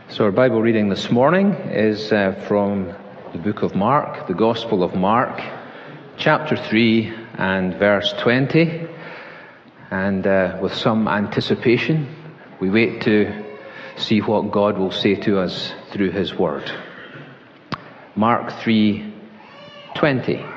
So our Bible reading this morning is from the book of Mark, the Gospel of Mark, chapter 3 and verse 20. And with some anticipation, we wait to see what God will say to us through His Word. Mark 3:20.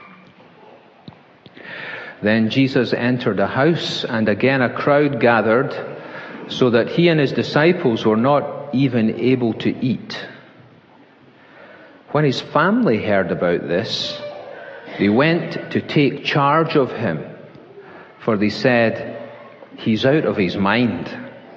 Then Jesus entered a house, and again a crowd gathered, so that He and His disciples were not even able to eat. When His family heard about this, they went to take charge of Him, for they said, "He's out of his mind."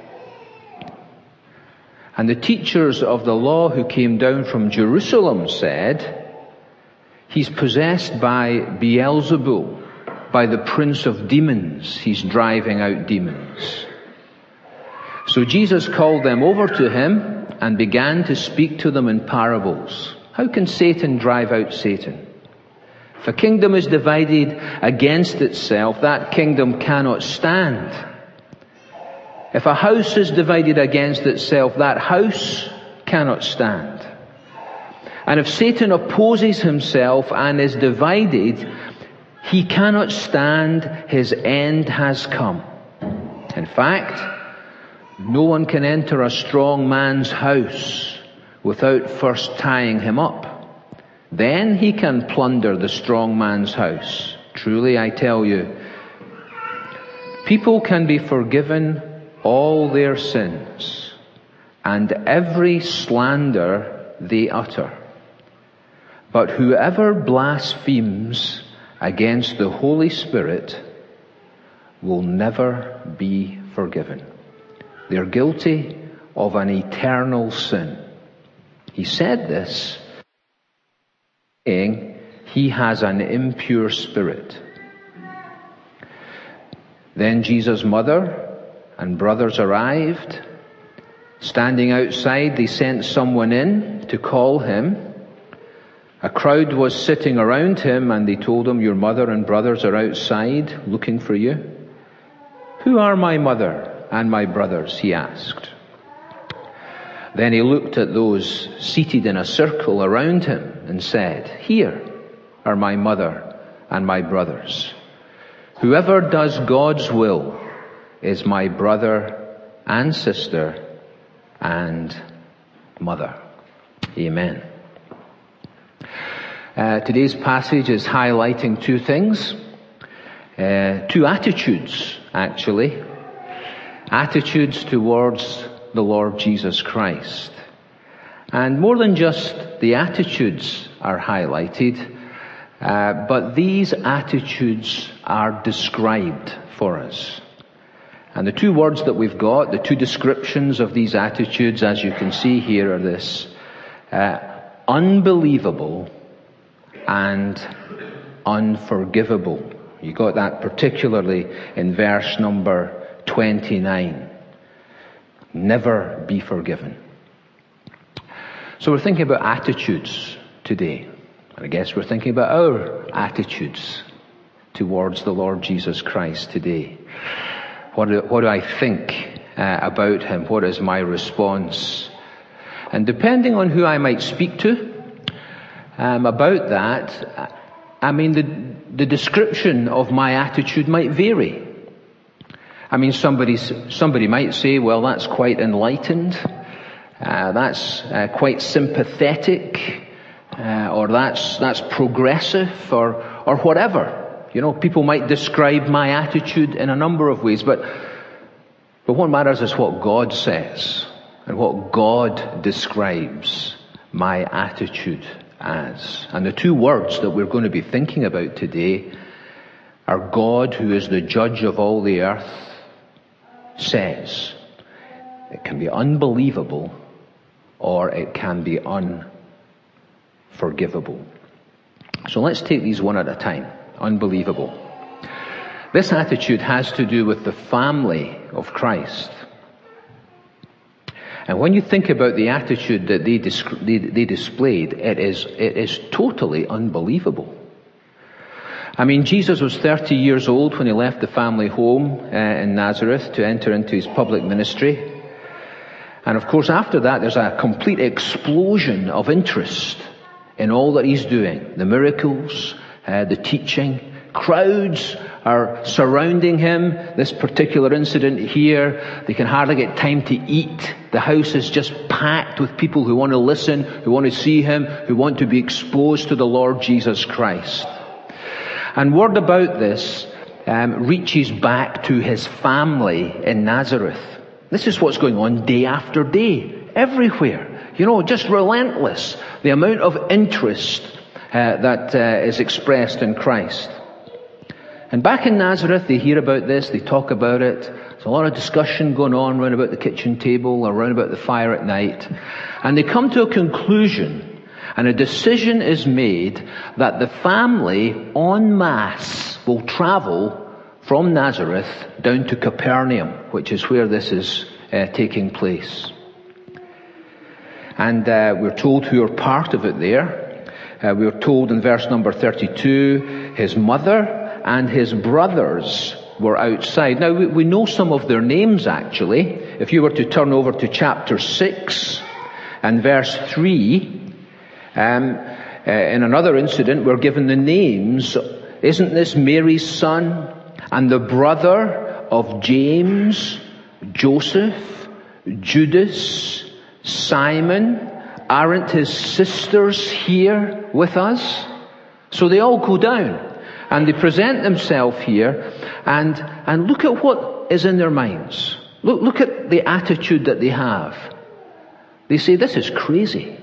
And the teachers of the law who came down from Jerusalem said, "He's possessed by Beelzebul, by the prince of demons. He's driving out demons." So Jesus called them over to Him and began to speak to them in parables. How can Satan drive out Satan? If a kingdom is divided against itself, that kingdom cannot stand. If a house is divided against itself, that house cannot stand. And if Satan opposes himself and is divided, he cannot stand. His end has come. In fact, no one can enter a strong man's house without first tying him up. Then he can plunder the strong man's house. Truly, I tell you, people can be forgiven all their sins and every slander they utter. But whoever blasphemes against the Holy Spirit will never be forgiven. They're guilty of an eternal sin. He said this, saying he has an impure spirit. Then Jesus' mother and brothers arrived. Standing outside, they sent someone in to call him. A crowd was sitting around him, and they told him, "Your mother and brothers are outside looking for you." "Who are my mother and my brothers?" he asked. Then he looked at those seated in a circle around him and said, "Here are my mother and my brothers. Whoever does God's will is my brother and sister and mother." Amen. Today's passage is highlighting two things, two attitudes, actually. Attitudes towards the Lord Jesus Christ. And more than just the attitudes are highlighted, but these attitudes are described for us. And the two words that we've got, the two descriptions of these attitudes, as you can see here, are this: unbelievable and unforgivable. You got that particularly in verse number 29. Never be forgiven. So we're thinking about attitudes today. And I guess we're thinking about our attitudes towards the Lord Jesus Christ today. What do I think about Him? What is my response? And depending on who I might speak to about that, the description of my attitude might vary. Somebody might say, "Well, that's quite enlightened, that's quite sympathetic, or that's progressive, or whatever." People might describe my attitude in a number of ways, but what matters is what God says and what God describes my attitude as. And the two words that we're going to be thinking about today are God, who is the judge of all the earth, says. It can be unbelievable or it can be unforgivable. So let's take these one at a time. Unbelievable. This attitude has to do with the family of Christ. And when you think about the attitude that they displayed, it is totally unbelievable. Jesus was 30 years old when he left the family home in Nazareth to enter into his public ministry. And of course after that there's a complete explosion of interest in all that he's doing. The miracles, the teaching. Crowds are surrounding him. This particular incident here, they can hardly get time to eat. The house is just packed with people who want to listen, who want to see him, who want to be exposed to the Lord Jesus Christ. And word about this reaches back to his family in Nazareth. This is what's going on day after day, everywhere. Just relentless. The amount of interest that is expressed in Christ. And back in Nazareth, they hear about this, they talk about it. There's a lot of discussion going on around about the kitchen table, around about the fire at night. And they come to a conclusion, and a decision is made that the family en masse will travel from Nazareth down to Capernaum, which is where this is taking place. And we're told who are part of it there. We're told in verse number 32, his mother and his brothers were outside. Now, we know some of their names, actually. If you were to turn over to chapter 6 and verse 3, in another incident, we're given the names. Isn't this Mary's son and the brother of James, Joseph, Judas, Simon? Aren't his sisters here with us? So they all go down. And they present themselves here, and look at what is in their minds. Look at the attitude that they have. They say, this is crazy.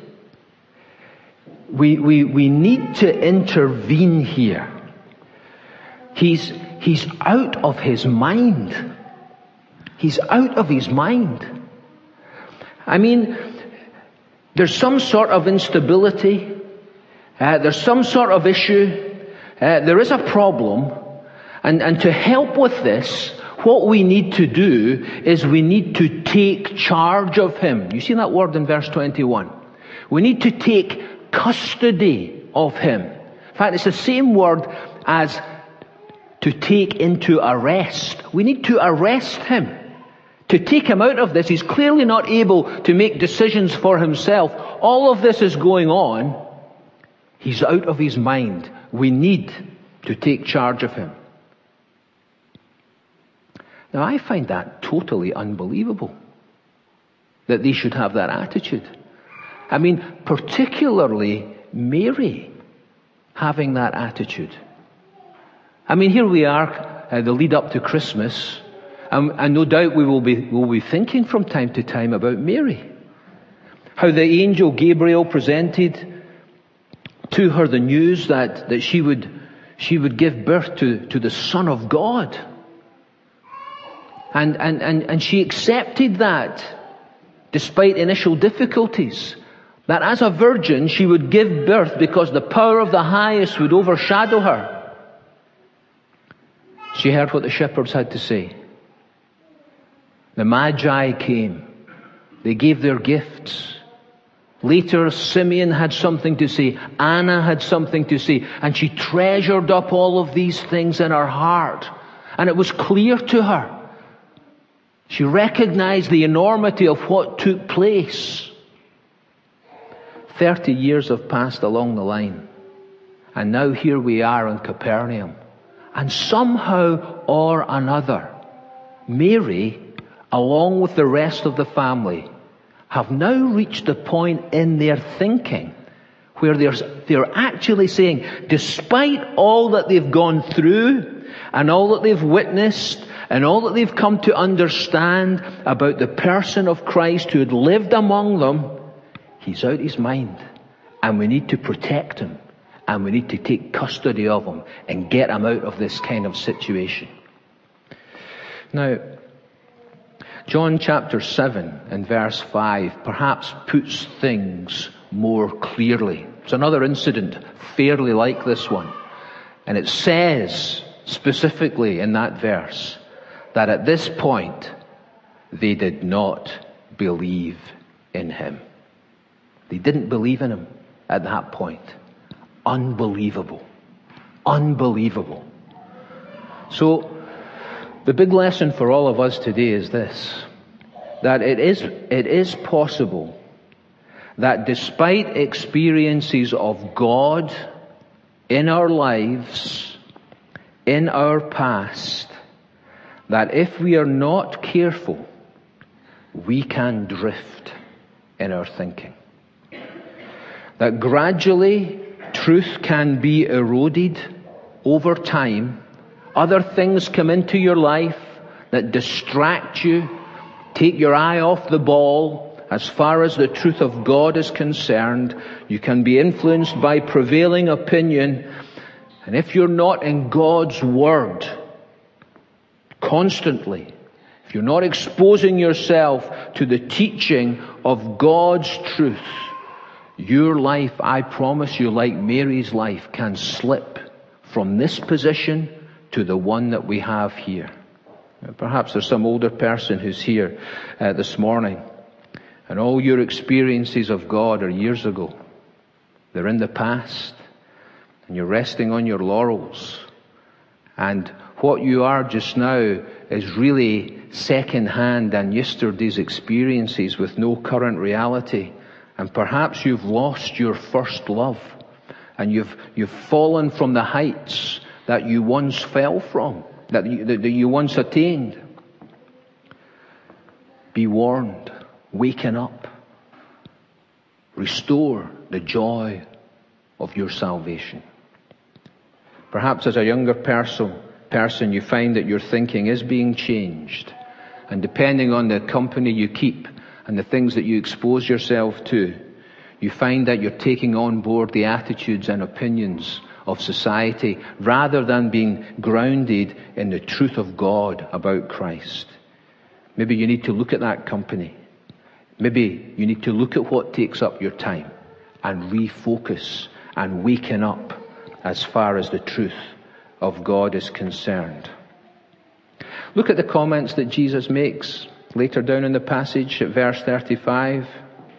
We need to intervene here. He's out of his mind. He's out of his mind. I mean, there's some sort of instability. There's some sort of issue. There is a problem, and to help with this, what we need to do is we need to take charge of him. You see that word in verse 21? We need to take custody of him. In fact, it's the same word as to take into arrest. We need to arrest him. To take him out of this. He's clearly not able to make decisions for himself. All of this is going on. He's out of his mind. We need to take charge of him. Now, I find that totally unbelievable, that they should have that attitude. I mean, particularly Mary having that attitude. I mean, here we are, the lead up to Christmas, and no doubt we will be thinking from time to time about Mary. How the angel Gabriel presented to her the news that she would give birth to the Son of God. And she accepted that, despite initial difficulties. That as a virgin she would give birth because the power of the highest would overshadow her. She heard what the shepherds had to say. The Magi came. They gave their gifts. Later, Simeon had something to say. Anna had something to say. And she treasured up all of these things in her heart. And it was clear to her. She recognized the enormity of what took place. 30 years have passed along the line. And now here we are in Capernaum. And somehow or another, Mary, along with the rest of the family, have now reached the point in their thinking where they're actually saying, despite all that they've gone through and all that they've witnessed and all that they've come to understand about the person of Christ who had lived among them, he's out his mind, and we need to protect him, and we need to take custody of him and get him out of this kind of situation. Now, John chapter 7 and verse 5 perhaps puts things more clearly. It's another incident fairly like this one. And it says specifically in that verse that at this point they did not believe in him. They didn't believe in him at that point. Unbelievable. Unbelievable. So, the big lesson for all of us today is this. that it is possible that despite experiences of God in our lives, in our past, that if we are not careful, we can drift in our thinking. That gradually truth can be eroded over time. Other things come into your life that distract you, take your eye off the ball as far as the truth of God is concerned. You can be influenced by prevailing opinion. And if you're not in God's Word constantly, if you're not exposing yourself to the teaching of God's truth, your life, I promise you, like Mary's life, can slip from this position to the one that we have here. Perhaps there's some older person who's here this morning, and all your experiences of God are years ago. They're in the past, and you're resting on your laurels. And what you are just now is really second-hand and yesterday's experiences with no current reality. And perhaps you've lost your first love, and you've fallen from the heights that you once fell from, that you once attained. Be warned. Waken up. Restore the joy of your salvation. Perhaps as a younger person, you find that your thinking is being changed. And depending on the company you keep and the things that you expose yourself to, you find that you're taking on board the attitudes and opinions of society rather than being grounded in the truth of God about Christ. Maybe you need to look at that company. Maybe you need to look at what takes up your time and refocus and waken up as far as the truth of God is concerned. Look at the comments that Jesus makes later down in the passage at verse 35.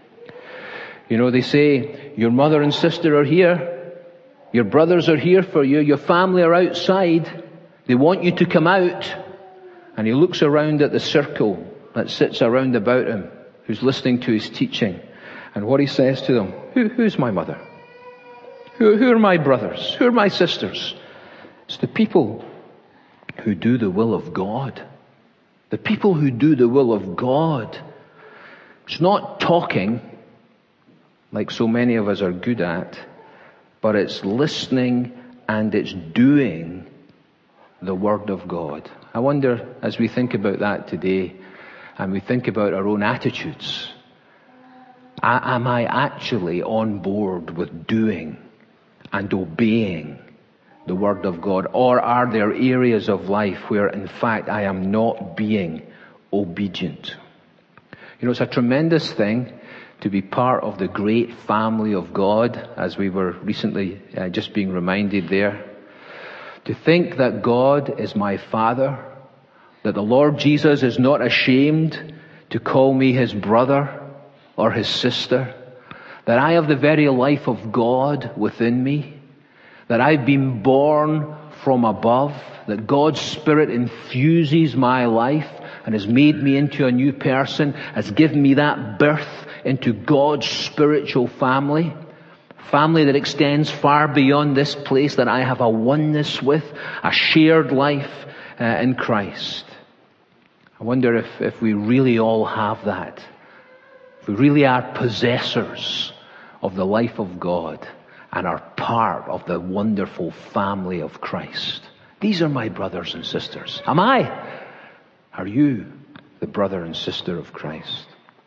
They say, your mother and sister are here. Your brothers are here for you. Your family are outside. They want you to come out. And he looks around at the circle that sits around about him, who's listening to his teaching. And what he says to them, who's my mother? Who are my brothers? Who are my sisters? It's the people who do the will of God. The people who do the will of God. It's not talking, like so many of us are good at, but it's listening and it's doing the Word of God. I wonder, as we think about that today, and we think about our own attitudes, am I actually on board with doing and obeying the Word of God? Or are there areas of life where, in fact, I am not being obedient? It's a tremendous thing to be part of the great family of God, as we were recently just being reminded there. To think that God is my Father, that the Lord Jesus is not ashamed to call me his brother or his sister, that I have the very life of God within me, that I've been born from above, that God's Spirit infuses my life and has made me into a new person, has given me that birth into God's spiritual family that extends far beyond this place, that I have a oneness with, a shared life in Christ. I wonder if we really all have that. If we really are possessors of the life of God and are part of the wonderful family of Christ. These are my brothers and sisters. Am I? Are you the brother and sister of Christ?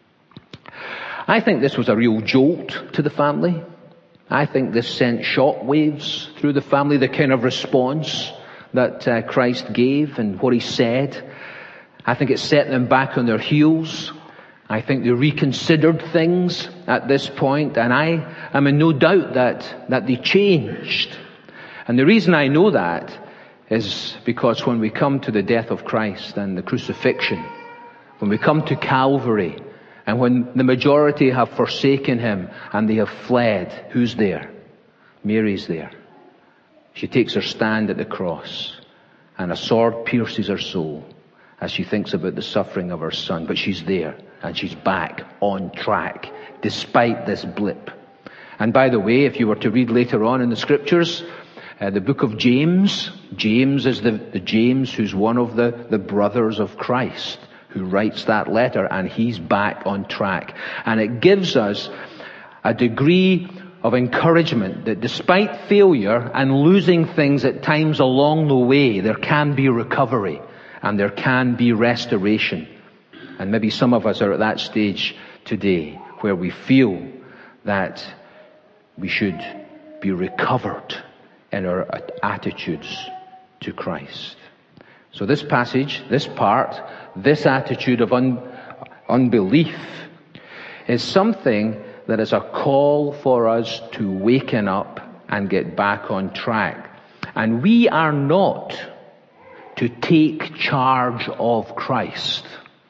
I think this was a real jolt to the family. I think this sent shock waves through the family, the kind of response that Christ gave and what he said. I think it set them back on their heels. I think they reconsidered things at this point, and I am in no doubt that they changed. And the reason I know that is because when we come to the death of Christ and the crucifixion, when we come to Calvary, and when the majority have forsaken him and they have fled, who's there? Mary's there. She takes her stand at the cross, and a sword pierces her soul, as she thinks about the suffering of her son. But she's there, and she's back on track, despite this blip. And by the way, if you were to read later on in the scriptures, the book of James is the James who's one of the brothers of Christ, who writes that letter, and he's back on track. And it gives us a degree of encouragement that despite failure and losing things at times along the way, there can be recovery and there can be restoration. And maybe some of us are at that stage today where we feel that we should be recovered in our attitudes to Christ. So this passage, this part, this attitude of unbelief is something that is a call for us to waken up and get back on track. And we are not to take charge of Christ.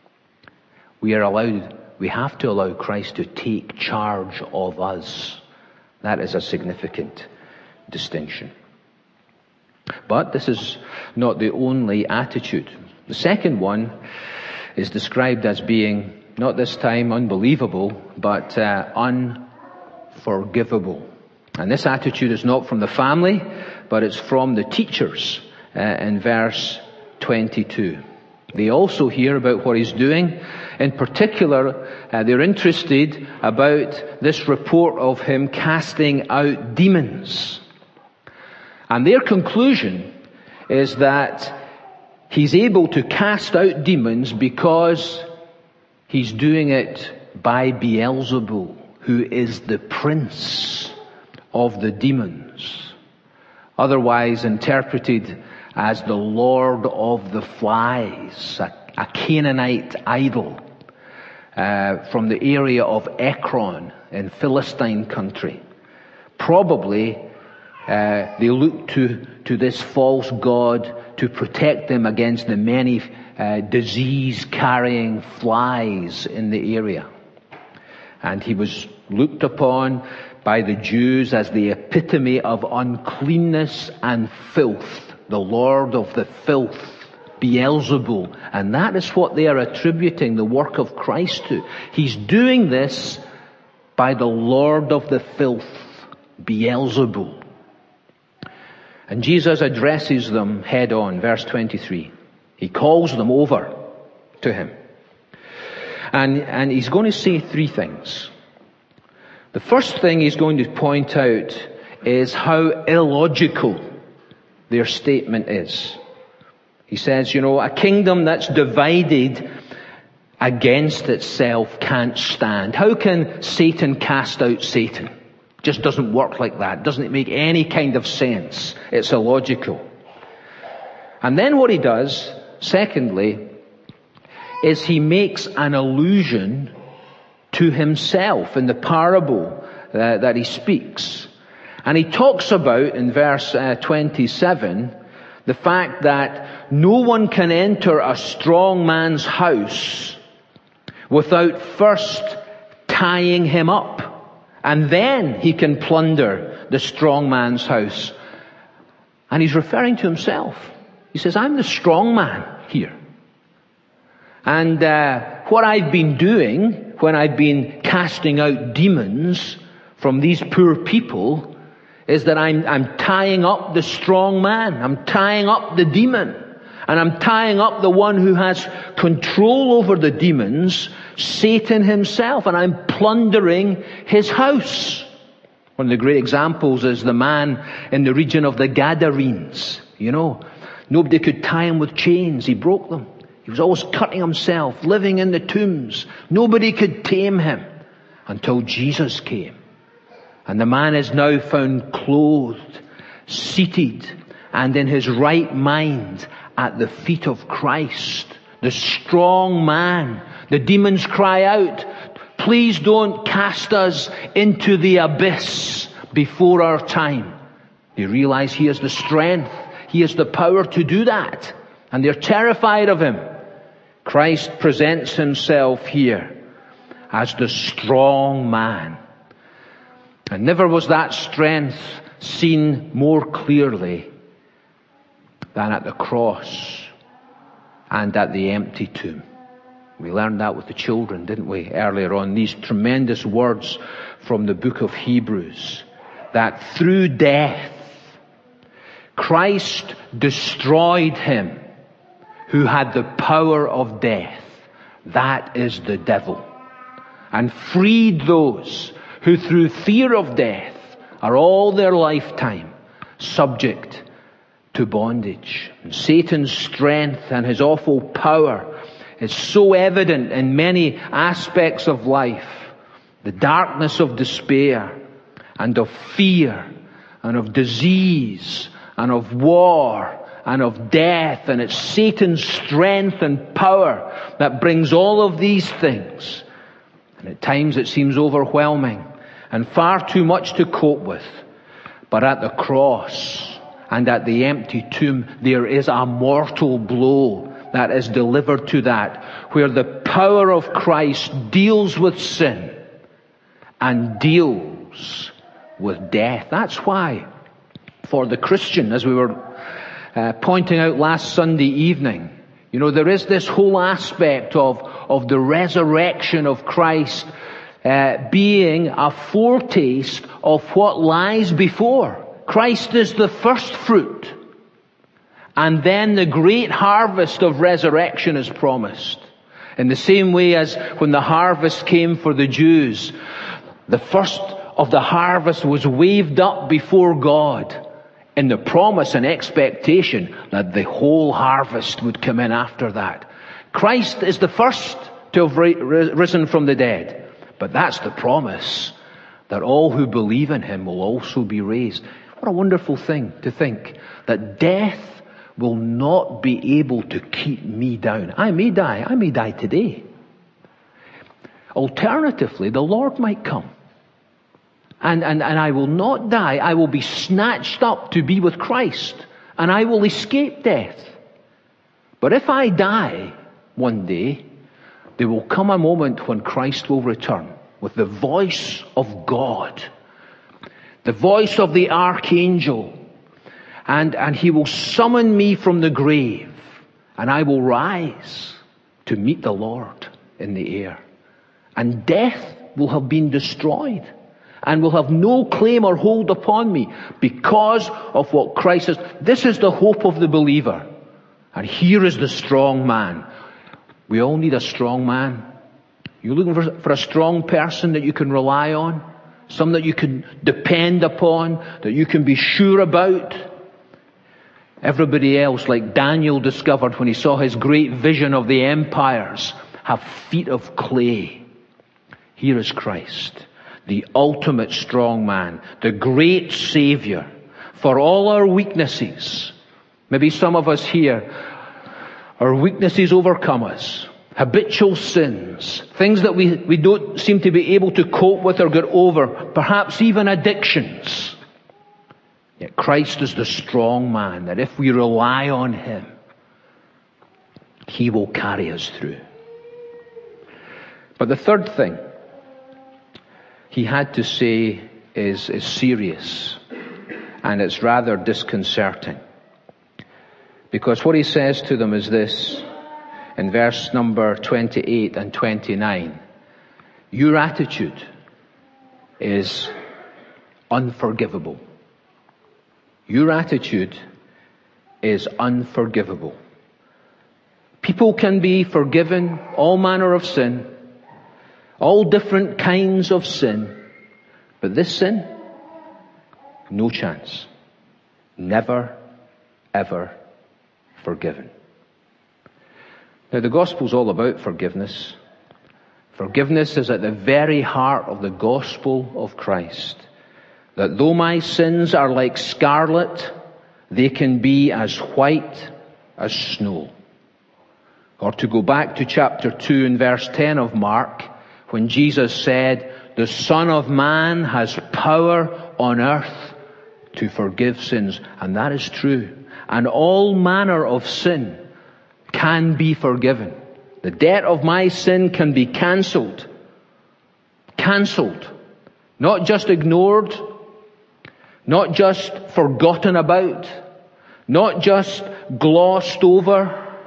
We have to allow Christ to take charge of us. That is a significant distinction. But this is not the only attitude. The second one is described as being, not this time unbelievable, but unforgivable. And this attitude is not from the family, but it's from the teachers in verse 22. They also hear about what he's doing. In particular, they're interested about this report of him casting out demons. And their conclusion is that he's able to cast out demons because he's doing it by Beelzebul, who is the prince of the demons, otherwise interpreted as the Lord of the Flies, a Canaanite idol from the area of Ekron in Philistine country. Probably they looked to this false god to protect them against the many disease-carrying flies in the area. And he was looked upon by the Jews as the epitome of uncleanness and filth, the Lord of the filth, Beelzebul. And that is what they are attributing the work of Christ to. He's doing this by the Lord of the filth, Beelzebul. And Jesus addresses them head on, verse 23. He calls them over to him. And he's going to say three things. The first thing he's going to point out is how illogical their statement is. He says, a kingdom that's divided against itself can't stand. How can Satan cast out Satan? Just doesn't work like that. Doesn't make any kind of sense. It's illogical. And then what he does, secondly, is he makes an allusion to himself in the parable that he speaks. And he talks about, in verse 27, the fact that no one can enter a strong man's house without first tying him up. And then he can plunder the strong man's house. And he's referring to himself. He says, I'm the strong man here. And what I've been doing when I've been casting out demons from these poor people is that I'm tying up the strong man. I'm tying up the demon. And I'm tying up the one who has control over the demons, Satan himself. And I'm plundering his house. One of the great examples is the man in the region of the Gadarenes. Nobody could tie him with chains. He broke them. He was always cutting himself, living in the tombs. Nobody could tame him until Jesus came. And the man is now found clothed, seated, and in his right mind at the feet of Christ. The strong man. The demons cry out, please don't cast us into the abyss before our time. They realize he has the strength. He has the power to do that. And they're terrified of him. Christ presents himself here as the strong man. And never was that strength seen more clearly than at the cross. and at the empty tomb. We learned that with the children, didn't we, earlier on? These tremendous words from the book of Hebrews, that through death, Christ destroyed him who had the power of death, that is the devil, and freed those who through fear of death are all their lifetime subject to bondage. And Satan's strength and his awful power is so evident in many aspects of life. The darkness of despair and of fear and of disease and of war and of death, and it's Satan's strength and power that brings all of these things. And at times it seems overwhelming and far too much to cope with. But at the cross and at the empty tomb, there is a mortal blow that is delivered to that, where the power of Christ deals with sin and deals with death. That's why, for the Christian, as we were pointing out last Sunday evening, there is this whole aspect of the resurrection of Christ being a foretaste of what lies before. Christ is the first fruit, and then the great harvest of resurrection is promised. In the same way as when the harvest came for the Jews, the first of the harvest was waved up before God in the promise and expectation that the whole harvest would come in after that. Christ is the first to have risen from the dead. But that's the promise, that all who believe in him will also be raised. What a wonderful thing to think, that death will not be able to keep me down. I may die today. Alternatively, the Lord might come. And I will not die. I will be snatched up to be with Christ. And I will escape death. But if I die one day, there will come a moment when Christ will return with the voice of God, the voice of the archangel, and he will summon me from the grave, and I will rise to meet the Lord in the air. And death will have been destroyed and will have no claim or hold upon me because of what Christ has. This is the hope of the believer. And here is the strong man. We all need a strong man. You're looking for a strong person that you can rely on, some that you can depend upon, that you can be sure about. Everybody else, like Daniel discovered when he saw his great vision of the empires, have feet of clay. Here is Christ, the ultimate strong man, the great Savior for all our weaknesses. Maybe some of us here, our weaknesses overcome us. Habitual sins, things that we don't seem to be able to cope with or get over, perhaps even addictions. Yet Christ is the strong man, that if we rely on him, he will carry us through. But the third thing he had to say is serious, and it's rather disconcerting. Because what he says to them is this, in verse number 28 and 29, your attitude is unforgivable. Your attitude is unforgivable. People can be forgiven all manner of sin, all different kinds of sin, but this sin, no chance. Never, ever forgiven. Now, the gospel's all about forgiveness. Forgiveness is at the very heart of the gospel of Christ. That though my sins are like scarlet, they can be as white as snow. Or to go back to chapter 2 and verse 10 of Mark, when Jesus said, the Son of Man has power on earth to forgive sins. And that is true. And all manner of sin can be forgiven. The debt of my sin can be cancelled. Cancelled. Not just ignored. Not just forgotten about. Not just glossed over.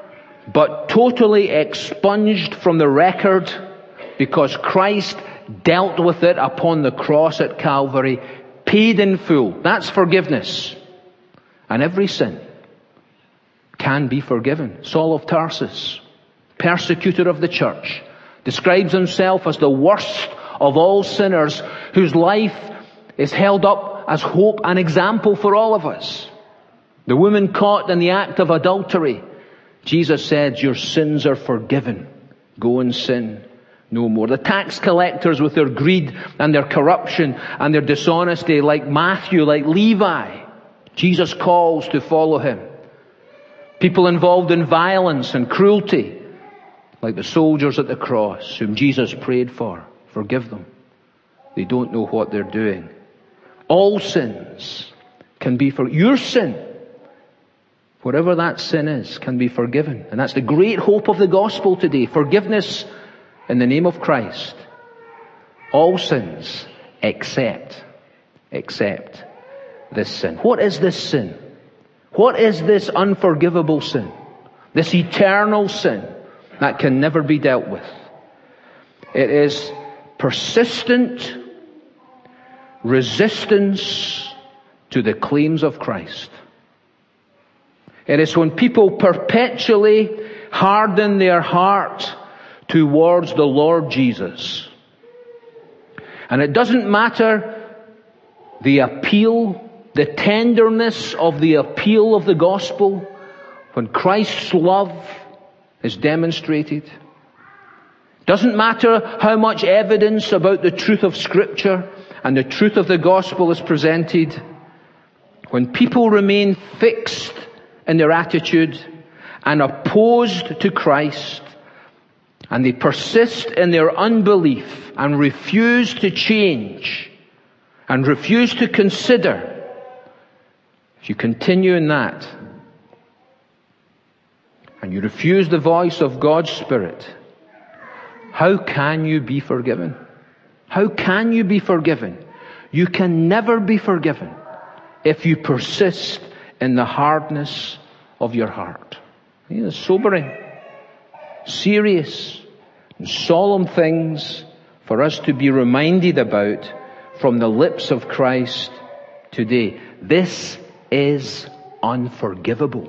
but totally expunged from the record because Christ dealt with it upon the cross at Calvary, paid in full. That's forgiveness. And every sin can be forgiven. Saul of Tarsus, persecutor of the church, describes himself as the worst of all sinners, whose life is held up as hope and example for all of us. The woman caught in the act of adultery, Jesus said, your sins are forgiven. Go and sin no more. The tax collectors with their greed and their corruption and their dishonesty, like Matthew, like Levi, Jesus calls to follow him. People involved in violence and cruelty, like the soldiers at the cross whom Jesus prayed for. Forgive them. They don't know what they're doing. All sins can be forgiven. Your sin, whatever that sin is, can be forgiven. And that's the great hope of the gospel today. Forgiveness in the name of Christ. All sins except this sin. What is this sin? What is this unforgivable sin? This eternal sin that can never be dealt with. It is persistent resistance to the claims of Christ. It is when people perpetually harden their heart towards the Lord Jesus. And it doesn't matter the appeal, the tenderness of the appeal of the gospel, when Christ's love is demonstrated. Doesn't matter how much evidence about the truth of Scripture and the truth of the gospel is presented. When people remain fixed in their attitude and opposed to Christ, and they persist in their unbelief and refuse to change and refuse to consider, if you continue in that and you refuse the voice of God's Spirit, how can you be forgiven? How can you be forgiven? You can never be forgiven if you persist in the hardness of your heart. It's sobering, serious, and solemn things for us to be reminded about from the lips of Christ today. This is unforgivable.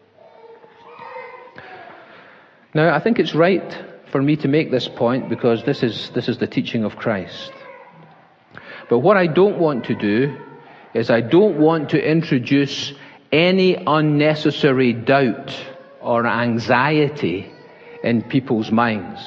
Now, I think it's right for me to make this point because this is the teaching of Christ. But what I don't want to do is I don't want to introduce any unnecessary doubt or anxiety in people's minds.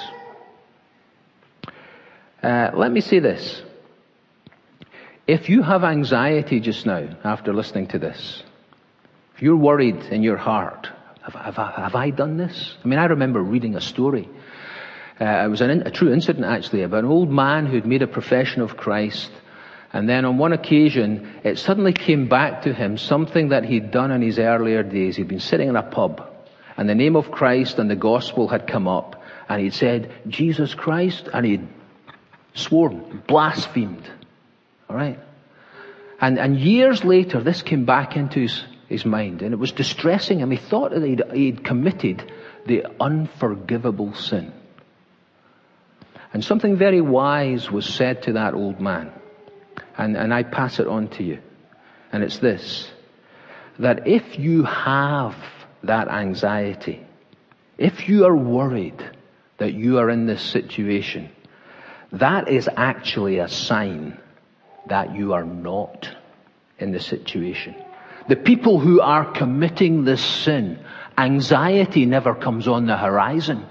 Let me say this. If you have anxiety just now after listening to this, if you're worried in your heart, have I done this? I mean, I remember reading a story. It was a true incident actually about an old man who'd made a profession of Christ, and then on one occasion it suddenly came back to him something that he'd done in his earlier days. He'd been sitting in a pub and the name of Christ and the gospel had come up, and he'd said, Jesus Christ, and he'd sworn, blasphemed. Alright? And years later this came back into his mind, and it was distressing him. He thought that he'd committed the unforgivable sin. And something very wise was said to that old man. And I pass it on to you. And it's this. That if you have that anxiety, if you are worried that you are in this situation, that is actually a sign that you are not in the situation. The people who are committing this sin, anxiety never comes on the horizon.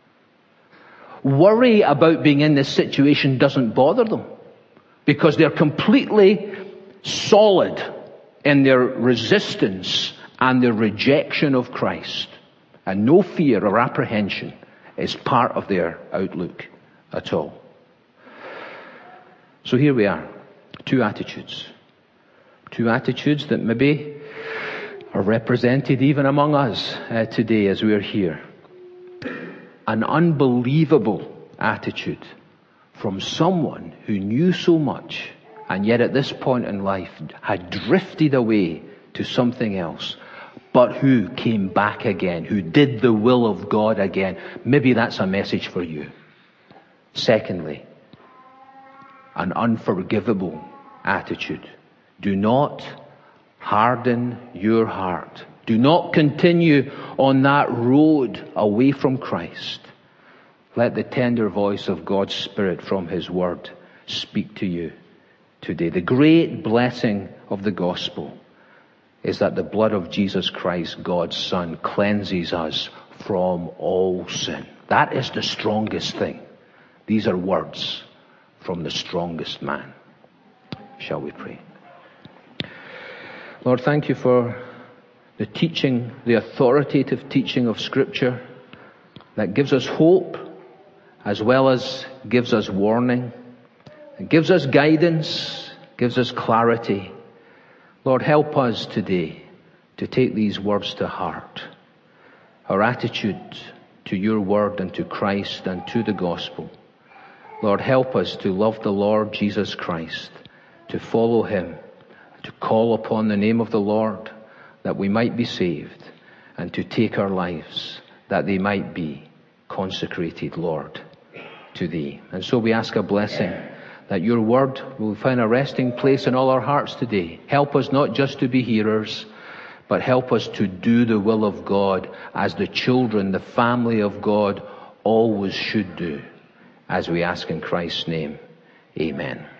Worry about being in this situation doesn't bother them because they're completely solid in their resistance and their rejection of Christ. And no fear or apprehension is part of their outlook at all. So here we are. Two attitudes. Two attitudes that maybe are represented even among us today as we're here. An unbelievable attitude from someone who knew so much and yet at this point in life had drifted away to something else. but who came back again, who did the will of God again. Maybe that's a message for you. Secondly, an unforgivable attitude. Do not harden your heart. Do not continue on that road away from Christ. Let the tender voice of God's Spirit from His Word speak to you today. The great blessing of the gospel is that the blood of Jesus Christ, God's Son, cleanses us from all sin. That is the strongest thing. These are words from the strongest man. Shall we pray? Lord, thank you for the teaching, the authoritative teaching of Scripture that gives us hope as well as gives us warning. It gives us guidance, gives us clarity. Lord, help us today to take these words to heart. Our attitude to your word and to Christ and to the gospel. Lord, help us to love the Lord Jesus Christ, to follow Him, to call upon the name of the Lord that we might be saved, and to take our lives that they might be consecrated, Lord, to Thee. And so we ask a blessing that your word will find a resting place in all our hearts today. Help us not just to be hearers, but help us to do the will of God as the children, the family of God always should do, as we ask in Christ's name. Amen.